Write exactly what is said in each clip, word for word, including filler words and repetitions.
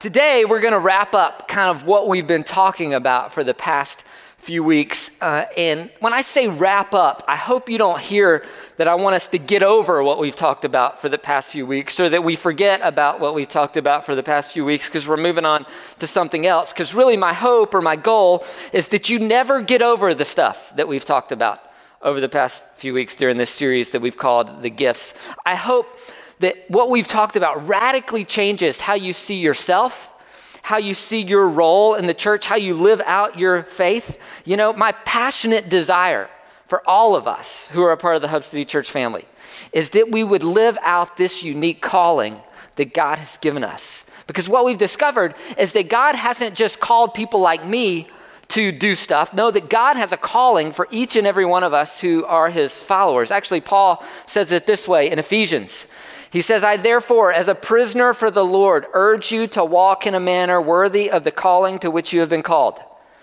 Today, we're going to wrap up kind of what we've been talking about for the past few weeks. Uh, and when I say wrap up, I hope you don't hear that I want us to get over what we've talked about for the past few weeks, or that we forget about what we've talked about for the past few weeks because we're moving on to something else. Because really my hope or my goal is that you never get over the stuff that we've talked about over the past few weeks during this series that we've called The Gifts. I hope that what we've talked about radically changes how you see yourself, how you see your role in the church, how you live out your faith. You know, my passionate desire for all of us who are a part of the Hub City Church family is that we would live out this unique calling that God has given us. Because what we've discovered is that God hasn't just called people like me to do stuff. No, that God has a calling for each and every one of us who are his followers. Actually, Paul says it this way in Ephesians. He says, I therefore, as a prisoner for the Lord, urge you to walk in a manner worthy of the calling to which you have been called.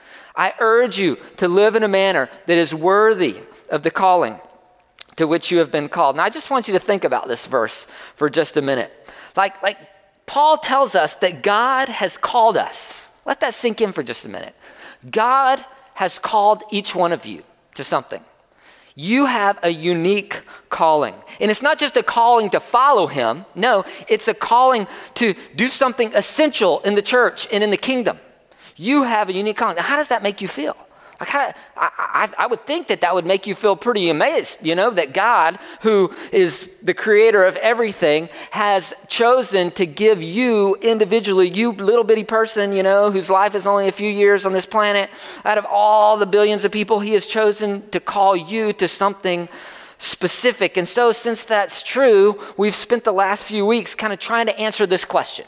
I urge you to live in a manner that is worthy of the calling to which you have been called. Now, I just want you to think about this verse for just a minute. Like, like Paul tells us that God has called us. Let that sink in for just a minute. God has called each one of you to something. You have a unique calling. And it's not just a calling to follow him. No, it's a calling to do something essential in the church and in the kingdom. You have a unique calling. Now, how does that make you feel? Like how, I, I, I would think that that would make you feel pretty amazed, you know, that God, who is the creator of everything, has chosen to give you individually, you little bitty person, you know, whose life is only a few years on this planet, out of all the billions of people, he has chosen to call you to something specific. And so since that's true, we've spent the last few weeks kind of trying to answer this question.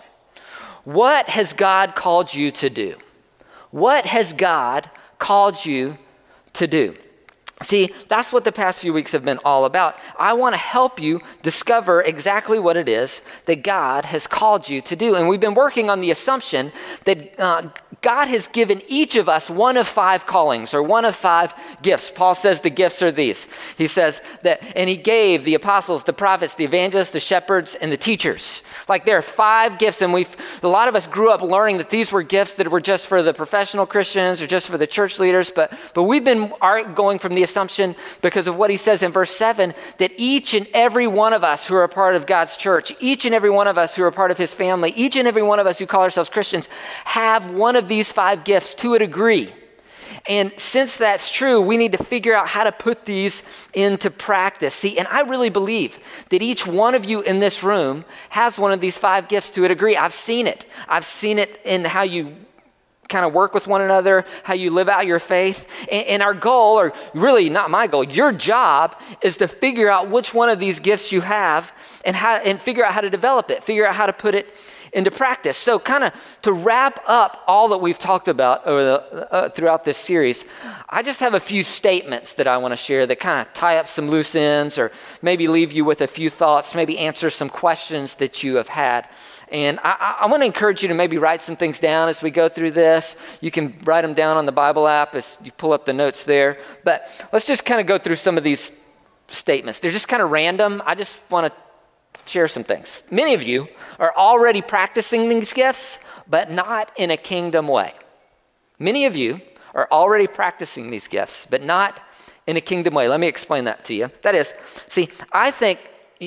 What has God called you to do? What has God called you to do? See, that's what the past few weeks have been all about. I want to help you discover exactly what it is that God has called you to do. And we've been working on the assumption that uh, God has given each of us one of five callings or one of five gifts. Paul says the gifts are these. He says that, and he gave the apostles, the prophets, the evangelists, the shepherds, and the teachers. Like there are five gifts, and we've, a lot of us grew up learning that these were gifts that were just for the professional Christians or just for the church leaders, but, but we've been going from the assumption because of what he says in verse seven, that each and every one of us who are a part of God's church, each and every one of us who are a part of his family, each and every one of us who call ourselves Christians have one of these five gifts to a degree. And since that's true, we need to figure out how to put these into practice. See, and I really believe that each one of you in this room has one of these five gifts to a degree. I've seen it. I've seen it in how you kind of work with one another, how you live out your faith. And, and our goal, or really not my goal, your job is to figure out which one of these gifts you have and how, and figure out how to develop it, figure out how to put it into practice. So kind of to wrap up all that we've talked about over the, uh, throughout this series, I just have a few statements that I want to share that kind of tie up some loose ends or maybe leave you with a few thoughts, maybe answer some questions that you have had. And I, I want to encourage you to maybe write some things down as we go through this. You can write them down on the Bible app as you pull up the notes there. But let's just kind of go through some of these statements. They're just kind of random. I just want to share some things. Many of you are already practicing these gifts, but not in a kingdom way. Many of you are already practicing these gifts, but not in a kingdom way. Let me explain that to you. That is, see, I think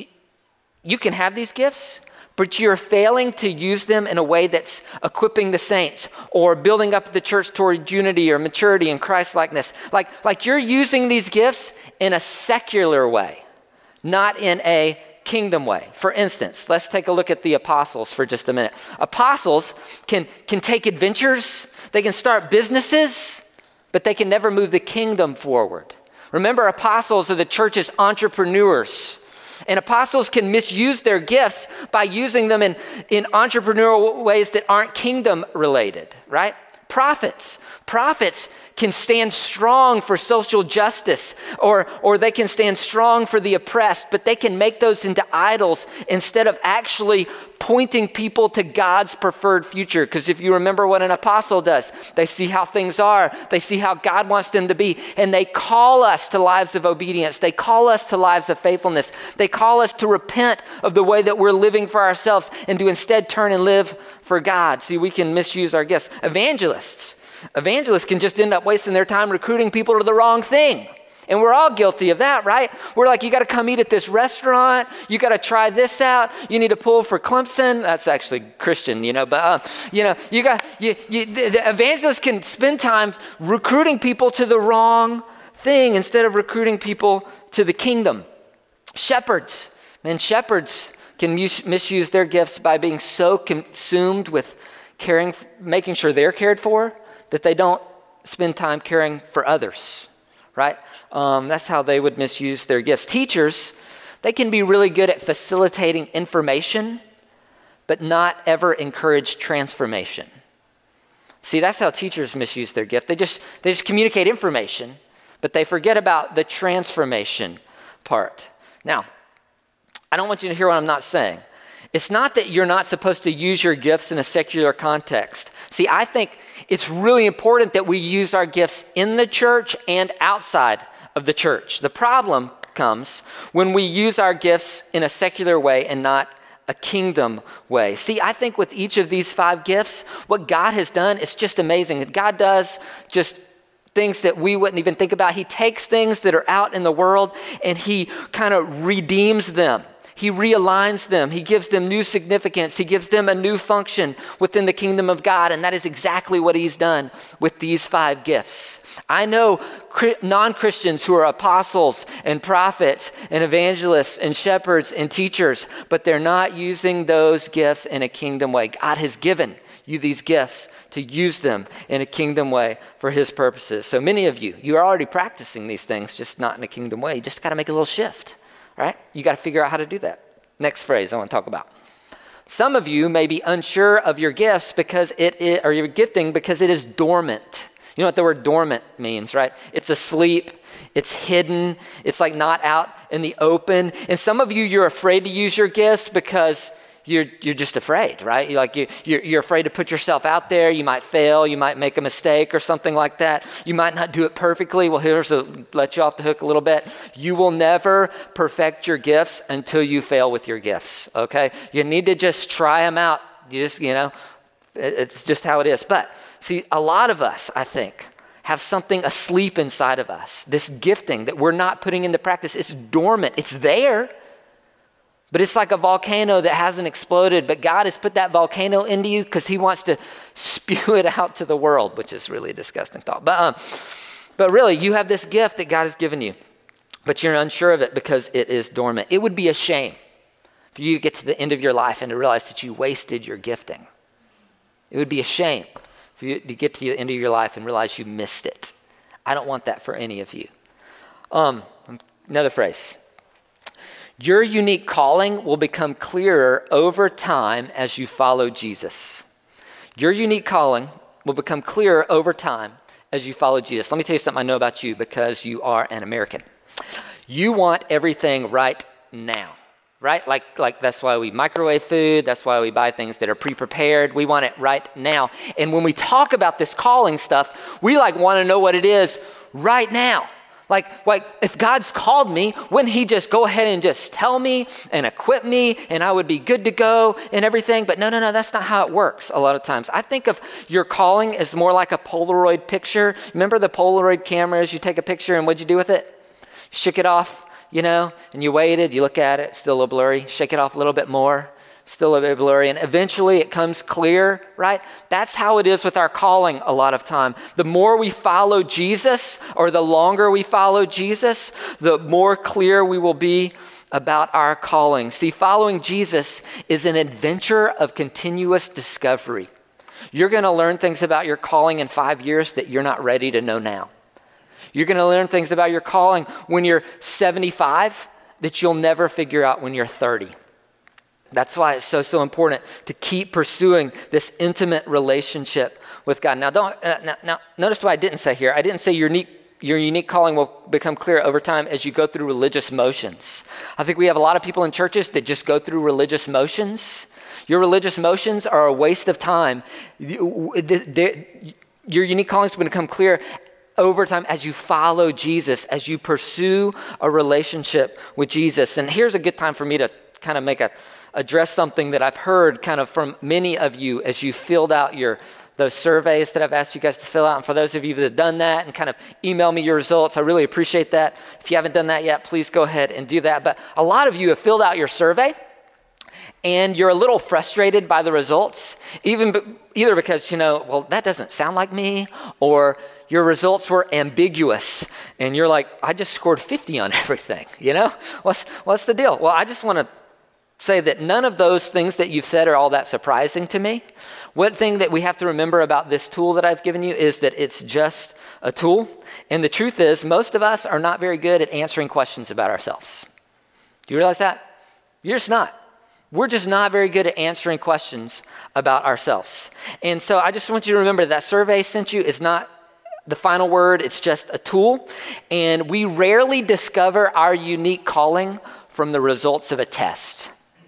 you can have these gifts, but you're failing to use them in a way that's equipping the saints or building up the church toward unity or maturity and Christ-likeness. Like, like you're using these gifts in a secular way, not in a kingdom way. For instance, let's take a look at the apostles for just a minute. Apostles can, can take adventures, they can start businesses, but they can never move the kingdom forward. Remember, apostles are the church's entrepreneurs. And apostles can misuse their gifts by using them in, in entrepreneurial ways that aren't kingdom related, right? Prophets. Prophets can stand strong for social justice, or, or they can stand strong for the oppressed, but they can make those into idols instead of actually pointing people to God's preferred future. Because if you remember what an apostle does, they see how things are. They see how God wants them to be. And they call us to lives of obedience. They call us to lives of faithfulness. They call us to repent of the way that we're living for ourselves and to instead turn and live for God. See, we can misuse our gifts. Evangelists. Evangelists can just end up wasting their time recruiting people to the wrong thing. And we're all guilty of that, right? We're like, you got to come eat at this restaurant. You got to try this out. You need to pull for Clemson. That's actually Christian, you know, but, uh, you know, you got, you, you, the, the evangelists can spend time recruiting people to the wrong thing instead of recruiting people to the kingdom. Shepherds, man, shepherds can mis- misuse their gifts by being so consumed with caring, making sure they're cared for that they don't spend time caring for others. Right? Um, that's how they would misuse their gifts. Teachers, they can be really good at facilitating information, but not ever encourage transformation. See, that's how teachers misuse their gift. They just they just communicate information, but they forget about the transformation part. Now, I don't want you to hear what I'm not saying. It's not that you're not supposed to use your gifts in a secular context. See, I think it's really important that we use our gifts in the church and outside of the church. The problem comes when we use our gifts in a secular way and not a kingdom way. See, I think with each of these five gifts, what God has done is just amazing. God does just things that we wouldn't even think about. He takes things that are out in the world and he kind of redeems them. He realigns them. He gives them new significance. He gives them a new function within the kingdom of God. And that is exactly what he's done with these five gifts. I know non-Christians who are apostles and prophets and evangelists and shepherds and teachers, but they're not using those gifts in a kingdom way. God has given you these gifts to use them in a kingdom way for his purposes. So many of you, you are already practicing these things, just not in a kingdom way. You just got to make a little shift. Right? You got to figure out how to do that. Next phrase I want to talk about. Some of you may be unsure of your gifts because it is, or your gifting because it is dormant. You know what the word dormant means, right? It's asleep. It's hidden. It's like not out in the open. And some of you, you're afraid to use your gifts because you're you're just afraid, right? You're like you you're, you're afraid to put yourself out there. You might fail. You might make a mistake or something like that. You might not do it perfectly. Well, here's a let you off the hook a little bit. You will never perfect your gifts until you fail with your gifts. Okay, you need to just try them out. You just you know, it, it's just how it is. But see, a lot of us, I think, have something asleep inside of us. This gifting that we're not putting into practice. It's dormant. It's there. But it's like a volcano that hasn't exploded, but God has put that volcano into you because he wants to spew it out to the world, which is really a disgusting thought. But um, but really, you have this gift that God has given you, but you're unsure of it because it is dormant. It would be a shame for you to get to the end of your life and to realize that you wasted your gifting. It would be a shame for you to get to the end of your life and realize you missed it. I don't want that for any of you. Um, another phrase. Your unique calling will become clearer over time as you follow Jesus. Your unique calling will become clearer over time as you follow Jesus. Let me tell you something I know about you because you are an American. You want everything right now, right? Like, like that's why we microwave food. That's why we buy things that are pre-prepared. We want it right now. And when we talk about this calling stuff, we like want to know what it is right now. Like, like if God's called me, wouldn't he just go ahead and just tell me and equip me and I would be good to go and everything? But no, no, no, that's not how it works a lot of times. I think of your calling as more like a Polaroid picture. Remember the Polaroid cameras? You take a picture and what'd you do with it? Shook it off, you know, and you waited, you look at it, still a little blurry, shake it off a little bit more. Still a bit blurry, and eventually it comes clear, right? That's how it is with our calling a lot of time. The more we follow Jesus, or the longer we follow Jesus, the more clear we will be about our calling. See, following Jesus is an adventure of continuous discovery. You're going to learn things about your calling in five years that you're not ready to know now. You're going to learn things about your calling when you're seventy-five that you'll never figure out when you're thirty. That's why it's so, so important to keep pursuing this intimate relationship with God. Now, don't uh, now, now, notice what I didn't say here. I didn't say your unique, your unique calling will become clear over time as you go through religious motions. I think we have a lot of people in churches that just go through religious motions. Your religious motions are a waste of time. Your unique calling is going to become clear over time as you follow Jesus, as you pursue a relationship with Jesus. And here's a good time for me to kind of make a address something that I've heard kind of from many of you as you filled out your those surveys that I've asked you guys to fill out. And for those of you that have done that and kind of email me your results, I really appreciate that. If you haven't done that yet, please go ahead and do that. But a lot of you have filled out your survey and you're a little frustrated by the results, even be, either because, you know, well, that doesn't sound like me, or your results were ambiguous and you're like, I just scored fifty on everything, you know? What's, what's the deal? Well, I just want to say that none of those things that you've said are all that surprising to me. One thing that we have to remember about this tool that I've given you is that it's just a tool. And the truth is, most of us are not very good at answering questions about ourselves. Do you realize that? You're just not. We're just not very good at answering questions about ourselves. And so I just want you to remember that survey sent you is not the final word. It's just a tool. And we rarely discover our unique calling from the results of a test.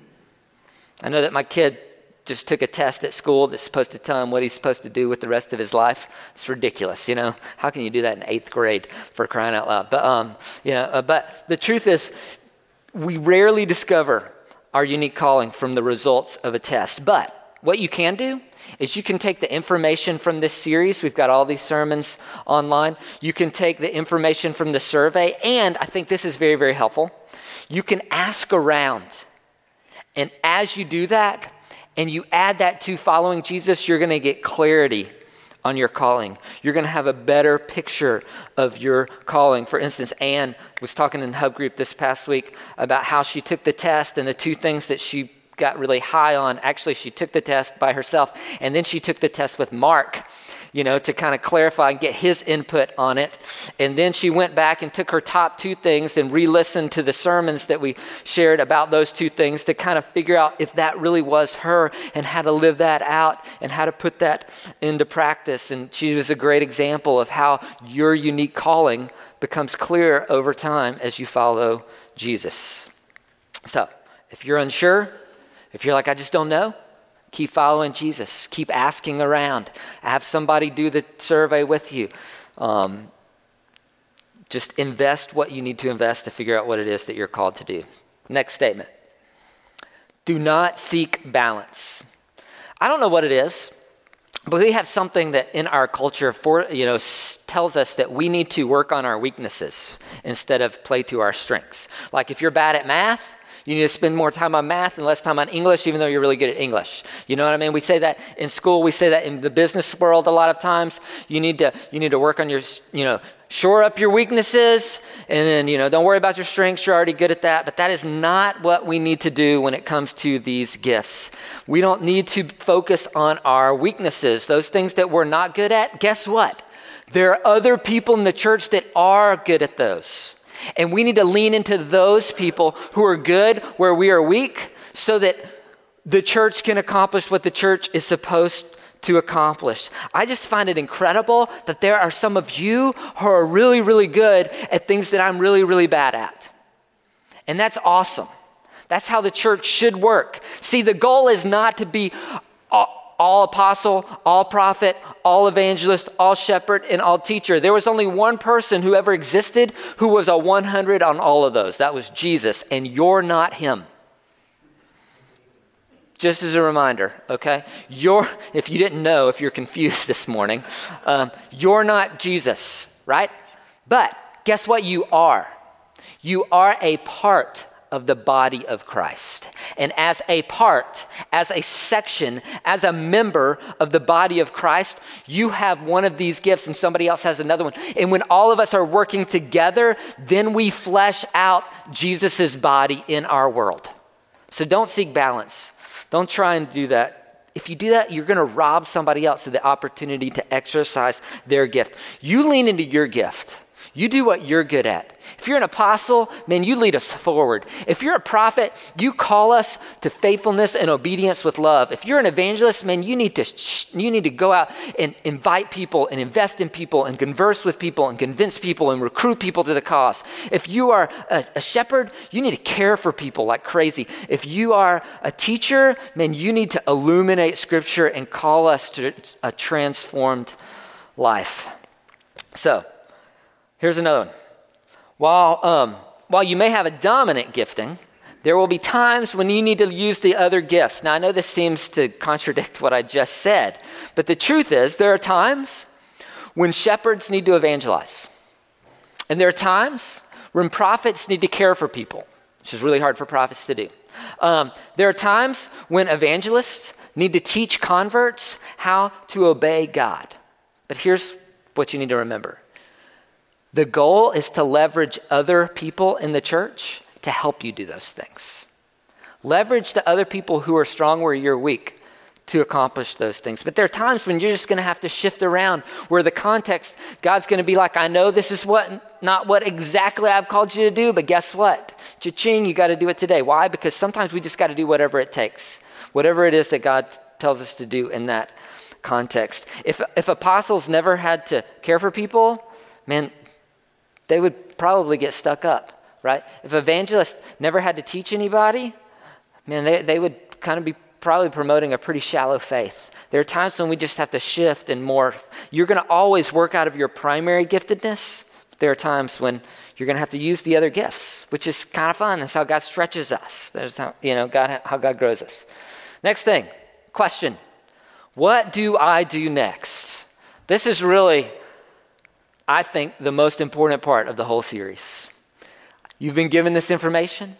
I know that my kid just took a test at school that's supposed to tell him what he's supposed to do with the rest of his life. It's ridiculous, you know. How can you do that in eighth grade, for crying out loud? But um, you know, uh, but the truth is, we rarely discover our unique calling from the results of a test. But what you can do is you can take the information from this series. We've got all these sermons online. You can take the information from the survey, and I think this is very, very helpful. You can ask around. And as you do that, and you add that to following Jesus, you're going to get clarity on your calling. You're going to have a better picture of your calling. For instance, Anne was talking in Hub Group this past week about how she took the test and the two things that she got really high on. Actually, she took the test by herself, and then she took the test with Mark, you know, to kind of clarify and get his input on it. And then she went back and took her top two things and re-listened to the sermons that we shared about those two things to kind of figure out if that really was her and how to live that out and how to put that into practice. And she was a great example of how your unique calling becomes clear over time as you follow Jesus. So if you're unsure, if you're like, I just don't know, keep following Jesus. Keep asking around. Have somebody do the survey with you. Um, just invest what you need to invest to figure out what it is that you're called to do. Next statement. Do not seek balance. I don't know what it is, but we have something that in our culture for you know tells us that we need to work on our weaknesses instead of play to our strengths. Like if you're bad at math, you need to spend more time on math and less time on English, even though you're really good at English. You know what I mean? We say that in school. We say that in the business world a lot of times. You need to you need to work on your, you know, shore up your weaknesses, and then, you know, don't worry about your strengths. You're already good at that. But that is not what we need to do when it comes to these gifts. We don't need to focus on our weaknesses, those things that we're not good at. Guess what? There are other people in the church that are good at those. And we need to lean into those people who are good where we are weak so that the church can accomplish what the church is supposed to accomplish. I just find it incredible that there are some of you who are really, really good at things that I'm really, really bad at. And that's awesome. That's how the church should work. See, the goal is not to be all, all apostle, all prophet, all evangelist, all shepherd, and all teacher. There was only one person who ever existed who was a one hundred on all of those. That was Jesus, and you're not him. Just as a reminder, okay? You're, if you didn't know, if you're confused this morning, um, you're not Jesus, right? But guess what you are? You are a part of the body of Christ. And as a part, as a section, as a member of the body of Christ, you have one of these gifts and somebody else has another one. And when all of us are working together, then we flesh out Jesus's body in our world. So don't seek balance. Don't try and do that. If you do that, you're going to rob somebody else of the opportunity to exercise their gift. You lean into your gift. You do what you're good at. If you're an apostle, man, you lead us forward. If you're a prophet, you call us to faithfulness and obedience with love. If you're an evangelist, man, you need to you need to go out and invite people and invest in people and converse with people and convince people and recruit people to the cause. If you are a, a shepherd, you need to care for people like crazy. If you are a teacher, man, you need to illuminate Scripture and call us to a transformed life. So, here's another one. While, um, while you may have a dominant gifting, there will be times when you need to use the other gifts. Now, I know this seems to contradict what I just said, but the truth is there are times when shepherds need to evangelize. And there are times when prophets need to care for people, which is really hard for prophets to do. Um, there are times when evangelists need to teach converts how to obey God. But here's what you need to remember. The goal is to leverage other people in the church to help you do those things. Leverage the other people who are strong where you're weak to accomplish those things. But there are times when you're just going to have to shift around where the context, God's going to be like, I know this is what not what exactly I've called you to do, but guess what? Cha-ching, you got to do it today. Why? Because sometimes we just got to do whatever it takes, whatever it is that God tells us to do in that context. If if apostles never had to care for people, man, they would probably get stuck up, right? If evangelists never had to teach anybody, man, they, they would kind of be probably promoting a pretty shallow faith. There are times when we just have to shift and morph. You're going to always work out of your primary giftedness. There are times when you're going to have to use the other gifts, which is kind of fun. That's how God stretches us. There's how, you know, God, how God grows us. Next thing, question. What do I do next? This is really, I think, the most important part of the whole series. You've been given this information.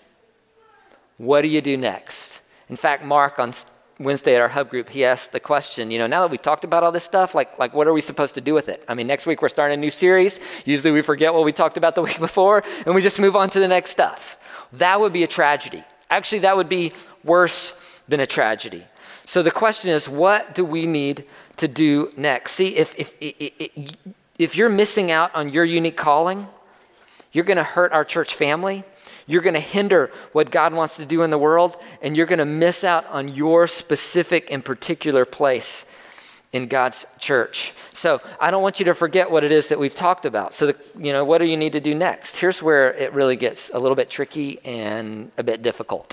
What do you do next? In fact, Mark on Wednesday at our hub group, he asked the question, you know, now that we've talked about all this stuff, like, like what are we supposed to do with it? I mean, next week we're starting a new series. Usually we forget what we talked about the week before and we just move on to the next stuff. That would be a tragedy. Actually, that would be worse than a tragedy. So the question is, what do we need to do next? See, if if if, if you're missing out on your unique calling, you're going to hurt our church family. You're going to hinder what God wants to do in the world, and you're going to miss out on your specific and particular place in God's church. So I don't want you to forget what it is that we've talked about. So, the, you know, what do you need to do next? Here's where it really gets a little bit tricky and a bit difficult,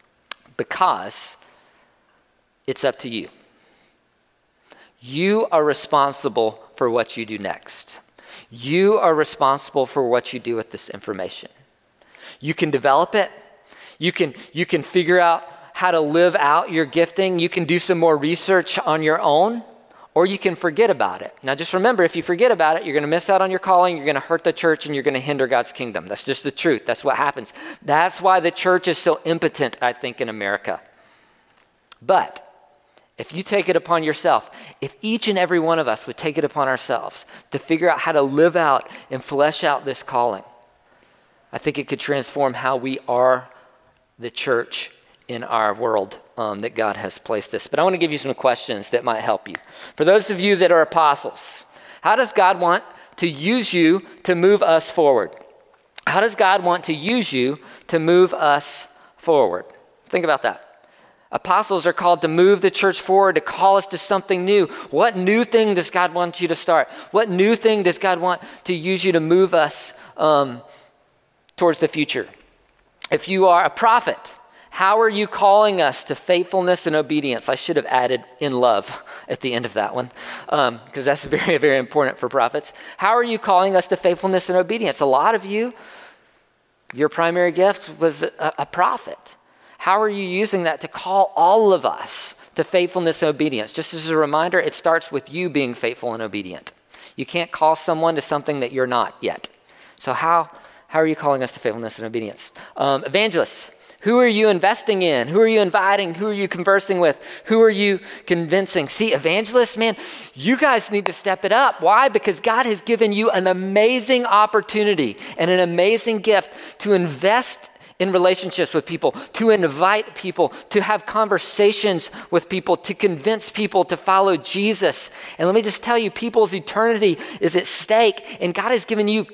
because it's up to you. You are responsible for what you do next. You are responsible for what you do with this information. You can develop it. You can, you can figure out how to live out your gifting. You can do some more research on your own, or you can forget about it. Now just remember, if you forget about it, you're going to miss out on your calling, you're going to hurt the church, and you're going to hinder God's kingdom. That's just the truth. That's what happens. That's why the church is so impotent, I think, in America. But if you take it upon yourself, if each and every one of us would take it upon ourselves to figure out how to live out and flesh out this calling, I think it could transform how we are the church in our world um, that God has placed us. But I want to give you some questions that might help you. For those of you that are apostles, how does God want to use you to move us forward? How does God want to use you to move us forward? Think about that. Apostles are called to move the church forward, to call us to something new. What new thing does God want you to start? What new thing does God want to use you to move us um, towards the future? If you are a prophet, how are you calling us to faithfulness and obedience? I should have added in love at the end of that one, because um, that's very, very important for prophets. How are you calling us to faithfulness and obedience? A lot of you, your primary gift was a, a prophet. How are you using that to call all of us to faithfulness and obedience? Just as a reminder, it starts with you being faithful and obedient. You can't call someone to something that you're not yet. So how, how are you calling us to faithfulness and obedience? Um, evangelists, who are you investing in? Who are you inviting? Who are you conversing with? Who are you convincing? See, evangelists, man, you guys need to step it up. Why? Because God has given you an amazing opportunity and an amazing gift to invest in relationships with people, to invite people, to have conversations with people, to convince people to follow Jesus. And let me just tell you, people's eternity is at stake, and God has given you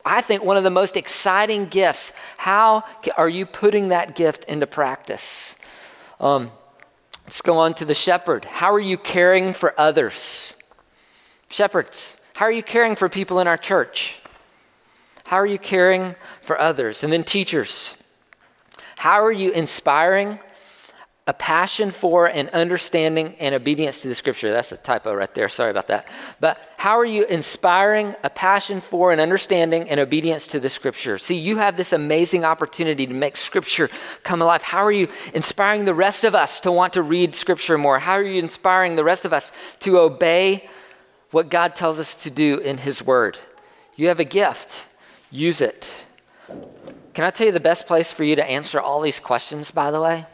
I think, one of the most exciting gifts. How are you putting that gift into practice? Um, let's go on to the shepherd. How are you caring for others? Shepherds, how are you caring for people in our church? How are you caring for others? And then teachers, how are you inspiring a passion for and understanding and obedience to the scripture? That's a typo right there. Sorry about that. But how are you inspiring a passion for and understanding and obedience to the scripture? See, you have this amazing opportunity to make scripture come alive. How are you inspiring the rest of us to want to read scripture more? How are you inspiring the rest of us to obey what God tells us to do in his word? You have a gift. Use it. Can I tell you the best place for you to answer all these questions, by the way?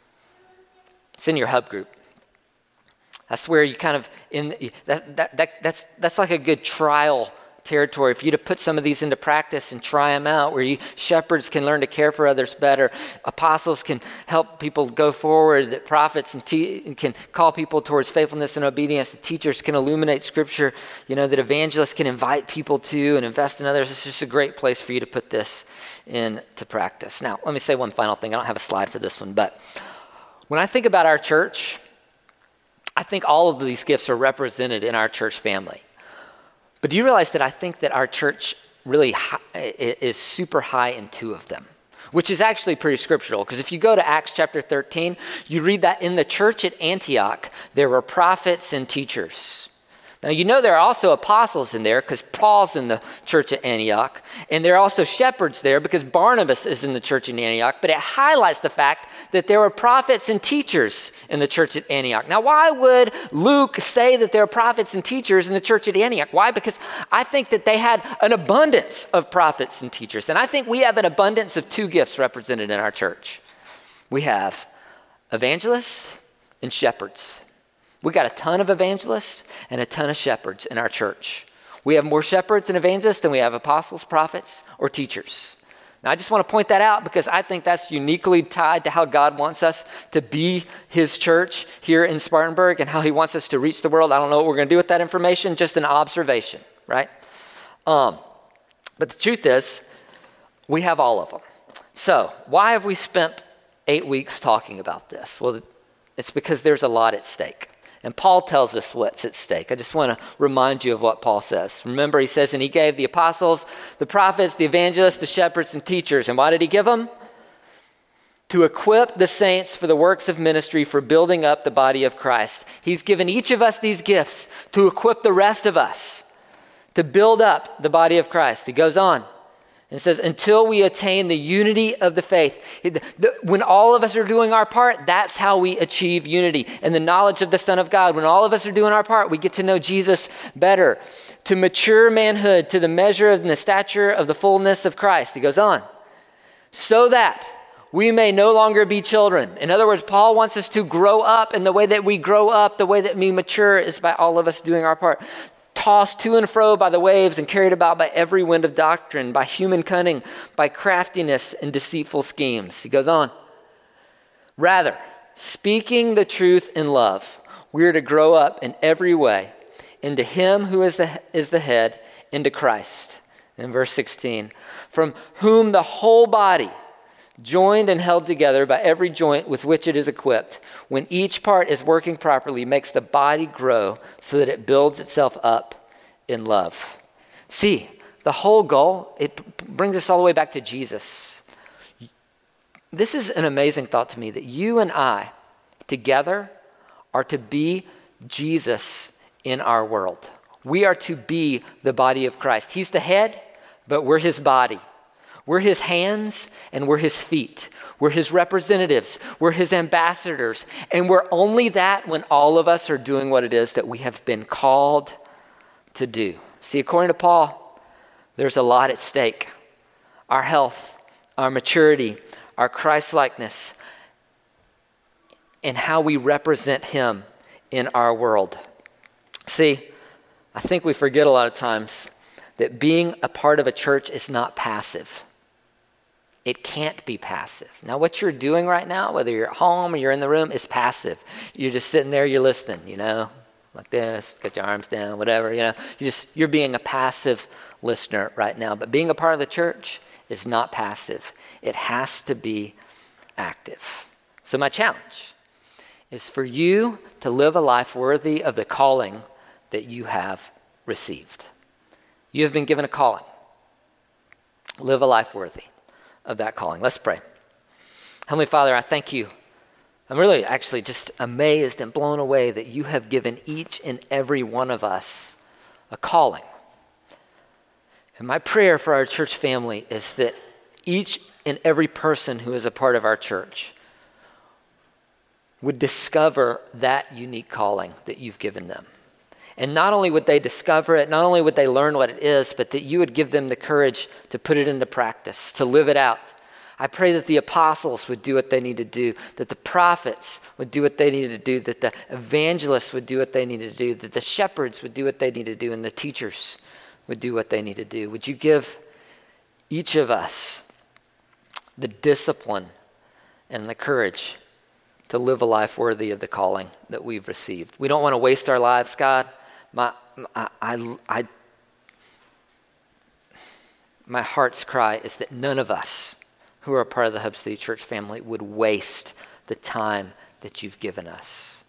It's in your hub group. That's where you kind of, in that, that, that that's that's like a good trial territory for you to put some of these into practice and try them out, where you shepherds can learn to care for others better. Apostles can help people go forward. That prophets and te- can call people towards faithfulness and obedience. The teachers can illuminate scripture. You know, that evangelists can invite people to and invest in others. It's just a great place for you to put this into practice. Now, let me say one final thing. I don't have a slide for this one, but when I think about our church, I think all of these gifts are represented in our church family. But do you realize that I think that our church really high, is super high in two of them, which is actually pretty scriptural. Because if you go to Acts chapter thirteen, you read that in the church at Antioch, there were prophets and teachers. Now, you know there are also apostles in there because Paul's in the church at Antioch. And there are also shepherds there because Barnabas is in the church in Antioch. But it highlights the fact that there were prophets and teachers in the church at Antioch. Now, why would Luke say that there are prophets and teachers in the church at Antioch? Why? Because I think that they had an abundance of prophets and teachers. And I think we have an abundance of two gifts represented in our church. We have evangelists and shepherds. We got a ton of evangelists and a ton of shepherds in our church. We have more shepherds and evangelists than we have apostles, prophets, or teachers. Now, I just want to point that out because I think that's uniquely tied to how God wants us to be his church here in Spartanburg and how he wants us to reach the world. I don't know what we're going to do with that information, just an observation, right? Um, but the truth is, we have all of them. So why have we spent eight weeks talking about this? Well, it's because there's a lot at stake. And Paul tells us what's at stake. I just want to remind you of what Paul says. Remember, he says, and he gave the apostles, the prophets, the evangelists, the shepherds, and teachers. And why did he give them? To equip the saints for the works of ministry, for building up the body of Christ. He's given each of us these gifts to equip the rest of us to build up the body of Christ. He goes on. It says, until we attain the unity of the faith. When all of us are doing our part, that's how we achieve unity and the knowledge of the Son of God. When all of us are doing our part, we get to know Jesus better. To mature manhood, to the measure of the stature of the fullness of Christ. He goes on. So that we may no longer be children. In other words, Paul wants us to grow up, and the way that we grow up, the way that we mature is by all of us doing our part. Tossed to and fro by the waves and carried about by every wind of doctrine, by human cunning, by craftiness and deceitful schemes. He goes on. Rather, speaking the truth in love, we are to grow up in every way into him who is the, is the head, into Christ. In verse sixteen, from whom the whole body, joined and held together by every joint with which it is equipped, when each part is working properly, makes the body grow so that it builds itself up in love. See, the whole goal, it brings us all the way back to Jesus. This is an amazing thought to me, that you and I together are to be Jesus in our world. We are to be the body of Christ. He's the head, but we're his body. We're his hands and we're his feet. We're his representatives. We're his ambassadors. And we're only that when all of us are doing what it is that we have been called to do. See, according to Paul, there's a lot at stake. Our health, our maturity, our Christ-likeness, and how we represent him in our world. See, I think we forget a lot of times that being a part of a church is not passive. It can't be passive. Now, what you're doing right now, whether you're at home or you're in the room, is passive. You're just sitting there, you're listening, you know. like this, get your arms down, whatever, you know. You just, you're being a passive listener right now. But being a part of the church is not passive. It has to be active. So my challenge is for you to live a life worthy of the calling that you have received. You have been given a calling. Live a life worthy of that calling. Let's pray. Heavenly Father, I thank you. I'm really actually just amazed and blown away that you have given each and every one of us a calling. And my prayer for our church family is that each and every person who is a part of our church would discover that unique calling that you've given them. And not only would they discover it, not only would they learn what it is, but that you would give them the courage to put it into practice, to live it out. I pray that the apostles would do what they need to do, that the prophets would do what they needed to do, that the evangelists would do what they needed to do, that the shepherds would do what they need to do, and the teachers would do what they need to do. Would you give each of us the discipline and the courage to live a life worthy of the calling that we've received? We don't want to waste our lives, God. My, I, I, I, my heart's cry is that none of us who are a part of the Hub City Church family would waste the time that you've given us.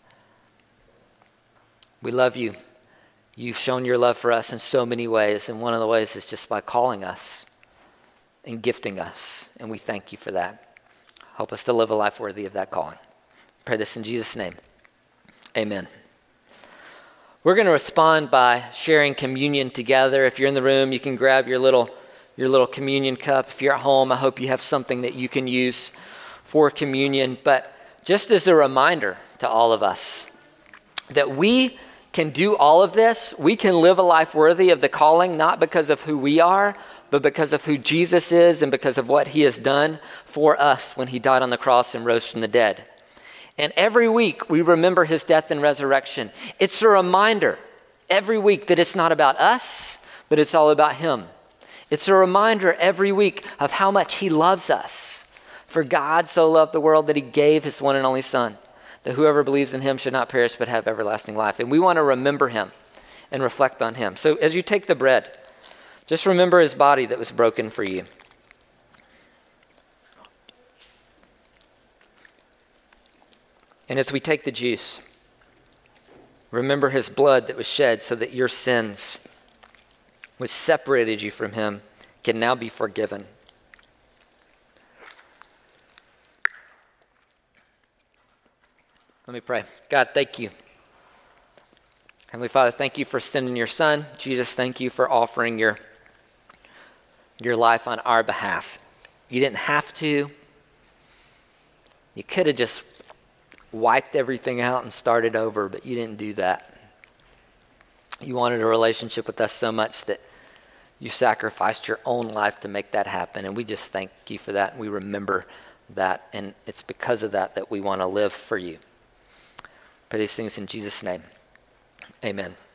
We love you. You've shown your love for us in so many ways, and one of the ways is just by calling us and gifting us, and we thank you for that. Help us to live a life worthy of that calling. I pray this in Jesus' name. Amen. We're going to respond by sharing communion together. If you're in the room, you can grab your little your little communion cup. If you're at home, I hope you have something that you can use for communion. But just as a reminder to all of us that we can do all of this, we can live a life worthy of the calling, not because of who we are, but because of who Jesus is and because of what he has done for us when he died on the cross and rose from the dead. And every week we remember his death and resurrection. It's a reminder every week that it's not about us, but it's all about him. It's a reminder every week of how much he loves us. For God so loved the world that he gave his one and only son, that whoever believes in him should not perish but have everlasting life. And we want to remember him and reflect on him. So as you take the bread, just remember his body that was broken for you. And as we take the juice, remember his blood that was shed so that your sins, which separated you from him, can now be forgiven. Let me pray. God, thank you. Heavenly Father, thank you for sending your son. Jesus, thank you for offering your, your life on our behalf. You didn't have to. You could have just wiped everything out and started over, but you didn't do that. You wanted a relationship with us so much that you sacrificed your own life to make that happen, and we just thank you for that, and we remember that, and it's because of that that we want to live for you. Pray these things in Jesus' name. Amen.